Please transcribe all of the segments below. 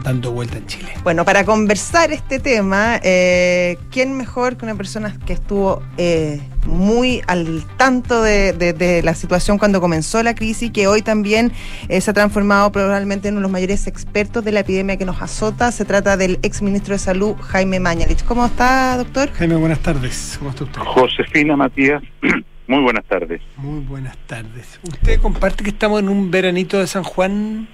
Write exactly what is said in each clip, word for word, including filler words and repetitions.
dando vuelta en Chile. Bueno, para conversar este tema, eh, ¿quién mejor que una persona que estuvo eh, muy al tanto de, de, de la situación cuando comenzó la crisis, que hoy también eh, se ha transformado probablemente en uno de los mayores expertos de la epidemia que nos azota? Se trata del exministro de Salud, Jaime Mañalich. ¿Cómo está, doctor? Jaime, buenas tardes. ¿Cómo está usted? Josefina, Matías, muy buenas tardes. Muy buenas tardes. ¿Usted comparte que estamos en un veranito de San Juan?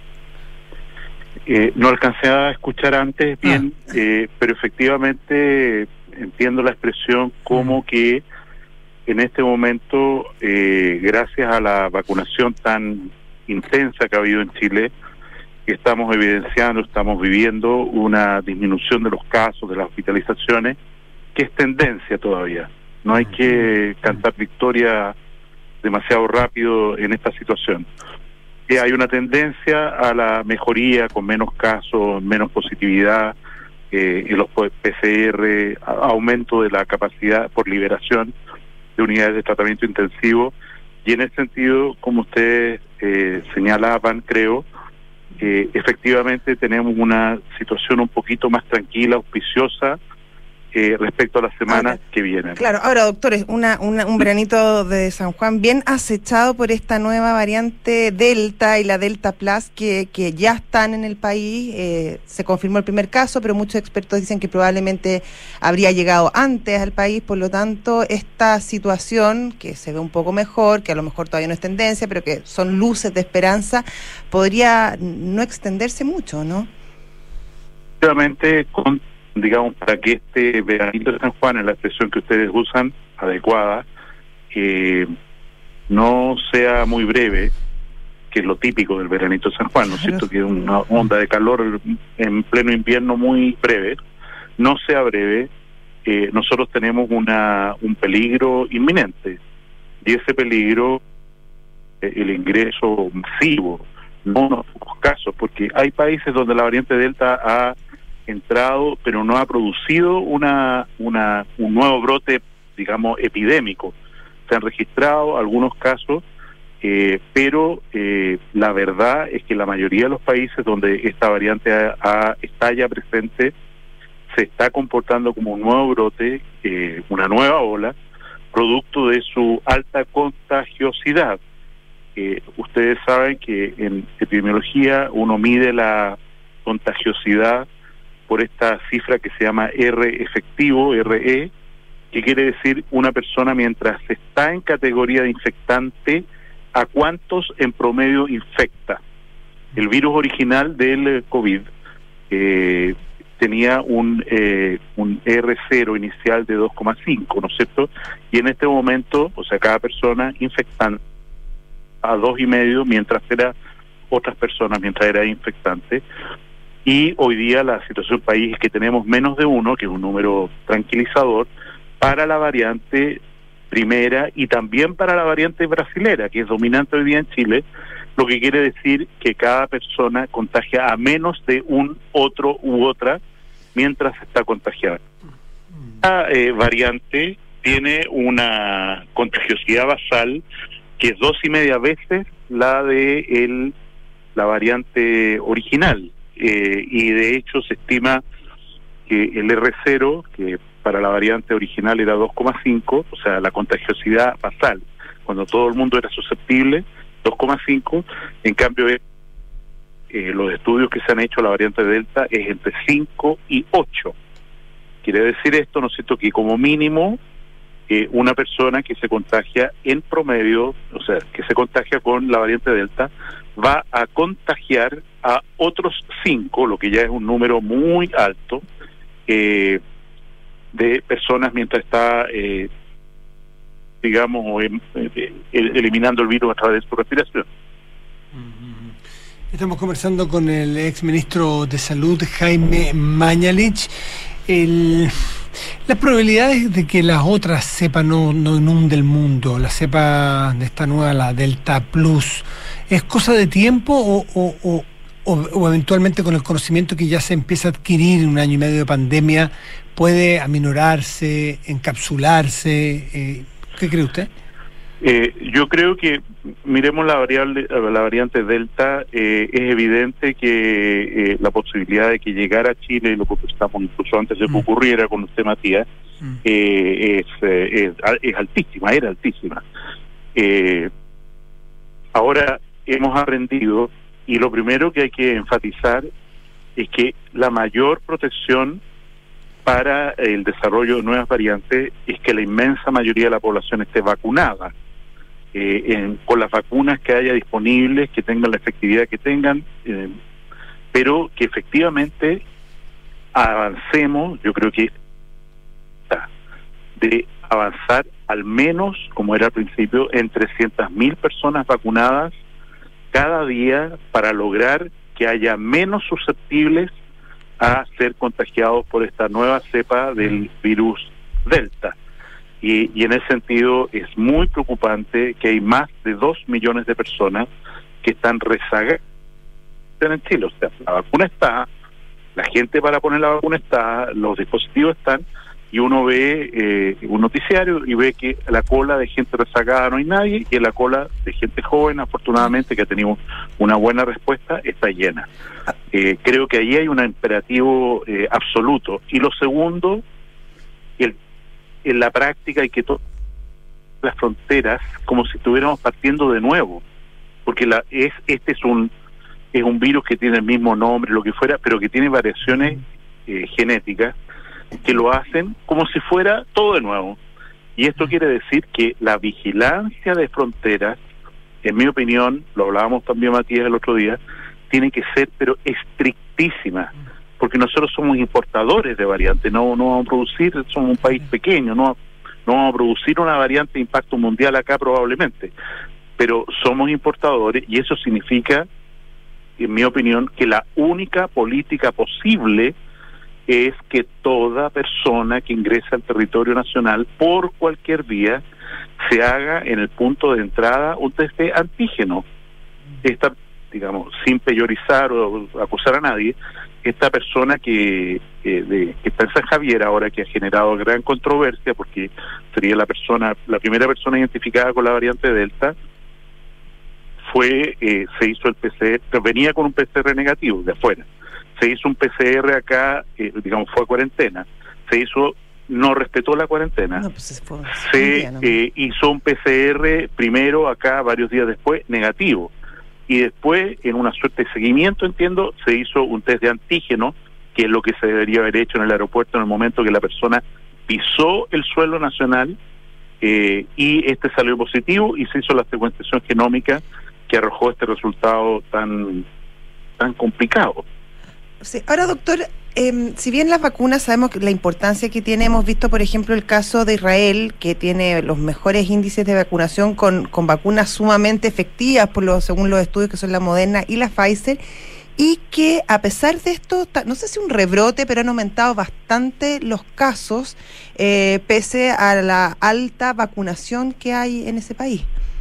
Eh, no alcancé a escuchar antes bien, ah. eh, pero efectivamente entiendo la expresión como que en este momento, eh, gracias a la vacunación tan intensa que ha habido en Chile, estamos evidenciando, estamos viviendo una disminución de los casos, de las hospitalizaciones, que es tendencia todavía. No hay que cantar victoria demasiado rápido en esta situación. Que hay una tendencia a la mejoría con menos casos, menos positividad eh, en los P C R, a, aumento de la capacidad por liberación de unidades de tratamiento intensivo, y en ese sentido, como ustedes eh, señalaban, creo, eh, efectivamente tenemos una situación un poquito más tranquila, auspiciosa, Eh, respecto a las semanas ahora, que vienen. Claro, ahora, doctores, una, una, un veranito de San Juan bien acechado por esta nueva variante Delta y la Delta Plus que, que ya están en el país. Eh, se confirmó el primer caso, pero muchos expertos dicen que probablemente habría llegado antes al país. Por lo tanto, esta situación, que se ve un poco mejor, que a lo mejor todavía no es tendencia, pero que son luces de esperanza, podría no extenderse mucho, ¿no? Efectivamente, con digamos, para que este veranito de San Juan, en la expresión que ustedes usan, adecuada, eh, no sea muy breve, que es lo típico del veranito de San Juan, ¿no es cierto? Que es una onda de calor en pleno invierno muy breve, no sea breve, eh, nosotros tenemos una un peligro inminente, y ese peligro, eh, el ingreso masivo, no unos pocos casos, porque hay países donde la variante Delta ha entrado, pero no ha producido una, una un nuevo brote, digamos, epidémico. Se han registrado algunos casos, eh, pero eh, la verdad es que la mayoría de los países donde esta variante ha, ha, está ya presente se está comportando como un nuevo brote, eh, una nueva ola, producto de su alta contagiosidad. Eh, ustedes saben que en epidemiología uno mide la contagiosidad por esta cifra que se llama R efectivo, R E, que quiere decir una persona mientras está en categoría de infectante, ¿a cuántos en promedio infecta? El virus original del COVID eh, tenía un eh, un R cero inicial de dos coma cinco, ¿no es cierto? Y en este momento, o sea, cada persona infectante a dos y medio, mientras era otras personas, mientras era infectante. Y hoy día la situación del país es que tenemos menos de uno, que es un número tranquilizador, para la variante primera y también para la variante brasilera, que es dominante hoy día en Chile, lo que quiere decir que cada persona contagia a menos de un otro u otra mientras está contagiada. Esta eh, variante tiene una contagiosidad basal que es dos y media veces la de el, la variante original. Eh, y de hecho se estima que el R cero, que para la variante original era dos coma cinco, o sea, la contagiosidad basal, cuando todo el mundo era susceptible, dos coma cinco, en cambio eh, los estudios que se han hecho a la variante Delta es entre cinco y ocho. Quiere decir esto, ¿no es cierto?, que como mínimo eh, una persona que se contagia en promedio, o sea, que se contagia con la variante Delta, va a contagiar a otros cinco, lo que ya es un número muy alto, eh, de personas mientras está, eh, digamos, eh, eh, eliminando el virus a través de su respiración. Estamos conversando con el exministro de Salud, Jaime Mañalich. El, las probabilidades de que las otras cepas no, no inunde el mundo, la cepa de esta nueva, la Delta Plus, ¿es cosa de tiempo o, o, o, o, o eventualmente con el conocimiento que ya se empieza a adquirir en un año y medio de pandemia puede aminorarse, encapsularse? Eh, ¿Qué cree usted? Eh, yo creo que miremos la variable, la variante Delta. Eh, es evidente que eh, la posibilidad de que llegara a Chile, y lo conversamos incluso antes de que ocurriera con usted, Matías, mm. eh, es, eh, es, es altísima, era altísima. Eh, ahora hemos aprendido, y lo primero que hay que enfatizar es que la mayor protección para el desarrollo de nuevas variantes es que la inmensa mayoría de la población esté vacunada, eh, en, con las vacunas que haya disponibles, que tengan la efectividad que tengan, eh, pero que efectivamente avancemos. Yo creo que de avanzar al menos, como era al principio, en trescientas mil personas vacunadas cada día para lograr que haya menos susceptibles a ser contagiados por esta nueva cepa del virus Delta. Y, y en ese sentido es muy preocupante que hay más de dos millones de personas que están rezagadas en Chile. O sea, la vacuna está, la gente para poner la vacuna está, los dispositivos están, y uno ve eh, un noticiario y ve que en la cola de gente rezagada no hay nadie, y en la cola de gente joven, afortunadamente, que ha tenido una buena respuesta, está llena. Eh, creo que ahí hay un imperativo eh, absoluto. Y lo segundo, el, en la práctica hay que tocar las fronteras como si estuviéramos partiendo de nuevo, porque la, es este es un es un virus que tiene el mismo nombre, lo que fuera, pero que tiene variaciones eh, genéticas que lo hacen como si fuera todo de nuevo. Y esto quiere decir que la vigilancia de fronteras, en mi opinión, lo hablábamos también, Matías, el otro día, tiene que ser pero estrictísima, porque nosotros somos importadores de variantes, no, no vamos a producir, somos un país pequeño, no, no vamos a producir una variante de impacto mundial acá probablemente, pero somos importadores, y eso significa, en mi opinión, que la única política posible es que toda persona que ingrese al territorio nacional por cualquier vía se haga en el punto de entrada un test de antígeno. Esta, digamos, sin peyorizar o acusar a nadie, esta persona que, que, de, que está en San Javier ahora, que ha generado gran controversia porque sería la persona, la primera persona identificada con la variante Delta, fue, eh, se hizo el P C R, pero venía con un P C R negativo de afuera. Se hizo un P C R acá, eh, digamos, fue a cuarentena. Se hizo, no respetó la cuarentena. No, pues fue, se ¿no? eh, hizo un P C R primero acá, varios días después, negativo. Y después, en una suerte de seguimiento, entiendo, se hizo un test de antígeno, que es lo que se debería haber hecho en el aeropuerto en el momento que la persona pisó el suelo nacional, eh, y este salió positivo, y se hizo la secuenciación genómica que arrojó este resultado tan, tan complicado. Sí. Ahora, doctor, eh, si bien las vacunas sabemos que la importancia que tiene, hemos visto, por ejemplo, el caso de Israel, que tiene los mejores índices de vacunación con, con vacunas sumamente efectivas, por lo, según los estudios que son la Moderna y la Pfizer, y que a pesar de esto, no sé si un rebrote, pero han aumentado bastante los casos, eh, pese a la alta vacunación que hay en ese país.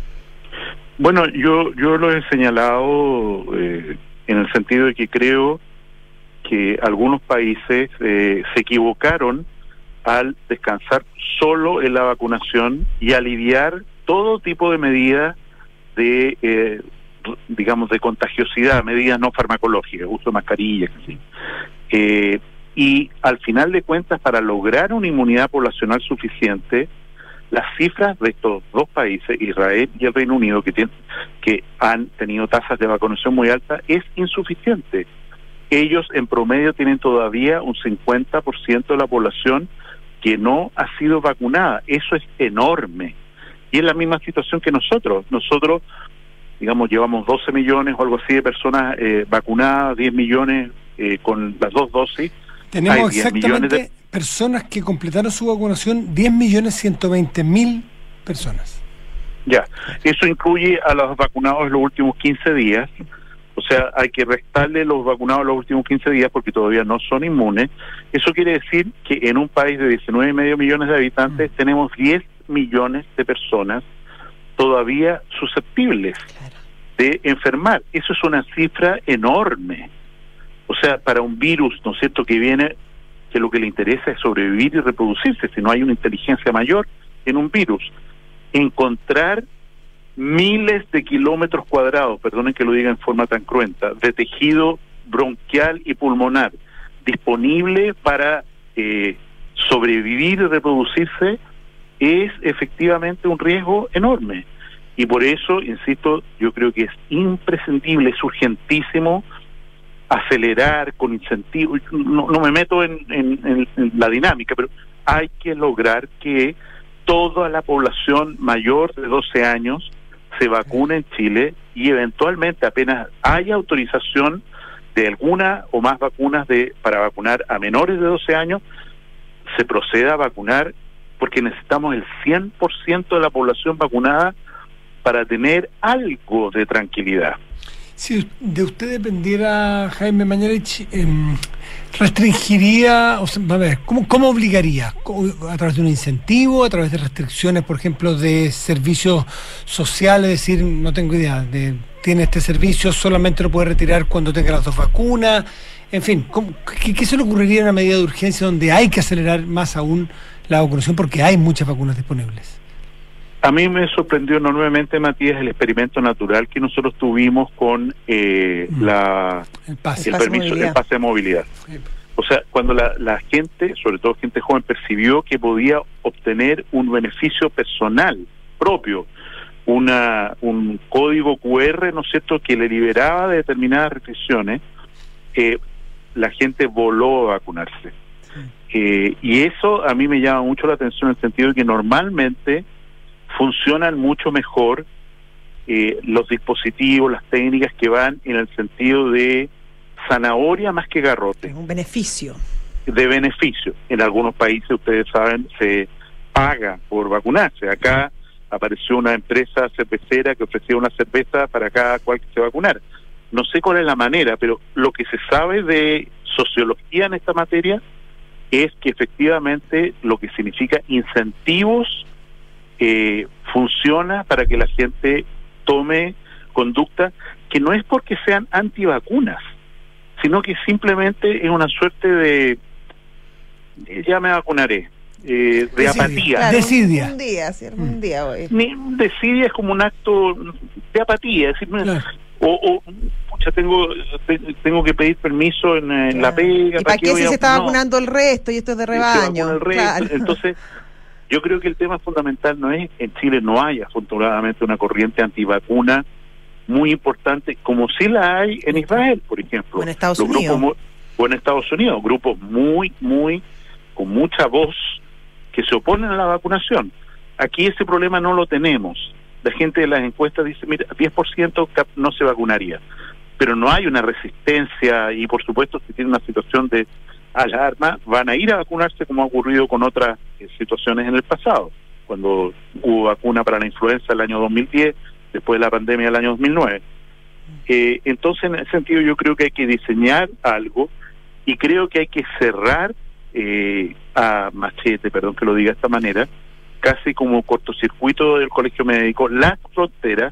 Bueno, yo, yo lo he señalado eh, en el sentido de que creo que algunos países eh, se equivocaron al descansar solo en la vacunación y aliviar todo tipo de medidas de, eh, digamos, de contagiosidad, medidas no farmacológicas, uso de mascarillas, así. Eh, y al final de cuentas, para lograr una inmunidad poblacional suficiente, las cifras de estos dos países, Israel y el Reino Unido, que, tienen, que han tenido tasas de vacunación muy altas, es insuficiente. Ellos en promedio tienen todavía un cincuenta por ciento de la población que no ha sido vacunada. Eso es enorme. Y es la misma situación que nosotros. Nosotros, digamos, llevamos doce millones o algo así de personas eh, vacunadas, diez millones eh, con las dos dosis. Tenemos exactamente de... personas que completaron su vacunación, diez millones ciento veinte mil personas. Ya, eso incluye a los vacunados en los últimos quince días. O sea, hay que restarle los vacunados los últimos quince días porque todavía no son inmunes. Eso quiere decir que en un país de diecinueve y medio millones de habitantes mm. tenemos diez millones de personas todavía susceptibles claro. de enfermar. Eso es una cifra enorme. O sea, para un virus, ¿no es cierto?, que viene, que lo que le interesa es sobrevivir y reproducirse, si no hay una inteligencia mayor en un virus. encontrar miles de kilómetros cuadrados, perdonen que lo diga en forma tan cruenta, de tejido bronquial y pulmonar disponible para eh, sobrevivir y reproducirse, es efectivamente un riesgo enorme. Y por eso, insisto, yo creo que es imprescindible, es urgentísimo acelerar con incentivos. No, no me meto en, en, en, en la dinámica, pero hay que lograr que toda la población mayor de doce años se vacune en Chile y eventualmente, apenas haya autorización de alguna o más vacunas de para vacunar a menores de doce años, se proceda a vacunar, porque necesitamos el cien por ciento de la población vacunada para tener algo de tranquilidad. Si de usted dependiera, Jaime Mañalich, eh, ¿restringiría, o sea, a ver, ¿cómo, cómo obligaría? ¿A través de un incentivo, a través de restricciones, por ejemplo, de servicios sociales? Es decir, no tengo idea, de tiene este servicio, solamente lo puede retirar cuando tenga las dos vacunas. En fin, ¿cómo, qué, ¿qué se le ocurriría en una medida de urgencia donde hay que acelerar más aún la vacunación porque hay muchas vacunas disponibles? A mí me sorprendió enormemente, Matías, el experimento natural que nosotros tuvimos con eh, mm. la el, pase. el, el permiso, pase el pase de movilidad. Sí. O sea, cuando la, la gente, sobre todo gente joven, percibió que podía obtener un beneficio personal propio, una un código cu erre, ¿no es cierto?, que le liberaba de determinadas restricciones, eh, la gente voló a vacunarse. Sí. Eh, y eso a mí me llama mucho la atención en el sentido de que normalmente funcionan mucho mejor eh, los dispositivos, las técnicas que van en el sentido de zanahoria más que garrote. Un beneficio. De beneficio. En algunos países, ustedes saben, se paga por vacunarse. Acá apareció una empresa cervecera que ofrecía una cerveza para cada cual que se vacunara. No sé cuál es la manera, pero lo que se sabe de sociología en esta materia es que efectivamente lo que significa incentivos Eh, funciona para que la gente tome conducta que no es porque sean antivacunas, sino que simplemente es una suerte de eh, ya me vacunaré, eh, de Decidia. apatía. Claro, Decidia. Un, un día, ¿cierto? Un día hoy. Ni, decidia es como un acto de apatía, es decir, Claro. o, o pucha, tengo tengo que pedir permiso en, en Claro. la pega. ¿Y para qué voy si a... se está no. vacunando el resto y esto es de rebaño? El resto. Claro. Entonces, yo creo que el tema fundamental no es, en Chile no hay afortunadamente una corriente antivacuna muy importante, como sí la hay en Israel, por ejemplo. O en Estados Los Unidos. Grupos, o en Estados Unidos, grupos muy, muy, con mucha voz que se oponen a la vacunación. Aquí ese problema no lo tenemos. La gente de las encuestas dice, mira, diez por ciento no se vacunaría. Pero no hay una resistencia y, por supuesto, si tiene una situación de alarma, van a ir a vacunarse como ha ocurrido con otras eh, situaciones en el pasado, cuando hubo vacuna para la influenza el año dos mil diez, después de la pandemia del año dos mil nueve. Eh, entonces, en ese sentido, yo creo que hay que diseñar algo y creo que hay que cerrar eh, a machete, perdón que lo diga de esta manera, casi como cortocircuito del colegio médico, las fronteras,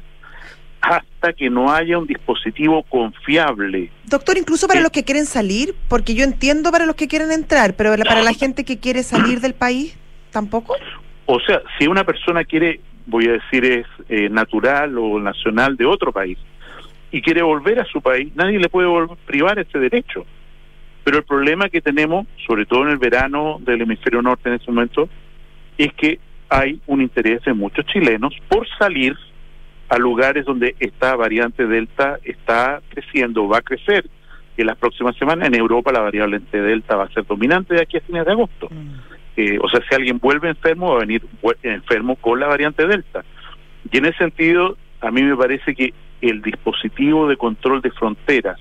hasta que no haya un dispositivo confiable. Doctor, incluso para ¿Sí? los que quieren salir, porque yo entiendo para los que quieren entrar, pero para la gente que quiere salir del país, ¿tampoco? O sea, si una persona quiere, voy a decir, es eh, natural o nacional de otro país, y quiere volver a su país, nadie le puede volver, privar ese derecho. Pero el problema que tenemos, sobre todo en el verano del hemisferio norte en ese momento, es que hay un interés de muchos chilenos por salir a lugares donde esta variante Delta está creciendo, va a crecer. En las próximas semanas en Europa la variable Delta va a ser dominante de aquí a fines de agosto. Mm. Eh, o sea, si alguien vuelve enfermo, va a venir enfermo con la variante Delta. Y en ese sentido, a mí me parece que el dispositivo de control de fronteras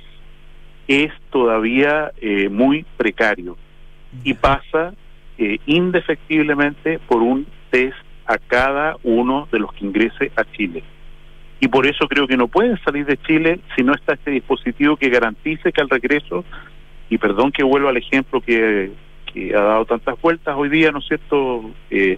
es todavía eh, muy precario y pasa eh, indefectiblemente por un test a cada uno de los que ingrese a Chile. Y por eso creo que no pueden salir de Chile si no está este dispositivo que garantice que al regreso, y perdón que vuelva al ejemplo que, que ha dado tantas vueltas hoy día, ¿no es cierto?, eh,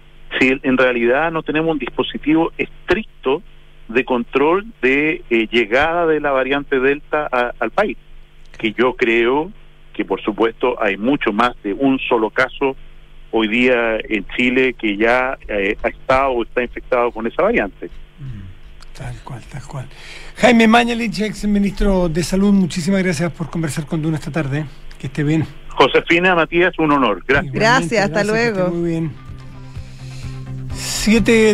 si en realidad no tenemos un dispositivo estricto de control de eh, llegada de la variante Delta a, al país, que yo creo que por supuesto hay mucho más de un solo caso hoy día en Chile que ya eh, ha estado o está infectado con esa variante. Tal cual, tal cual. Jaime Mañalich, ex ministro de Salud, muchísimas gracias por conversar con Duna esta tarde. Que esté bien. Josefina, Matías, un honor. Gracias. Gracias, hasta gracias, luego. Que esté muy bien. Siete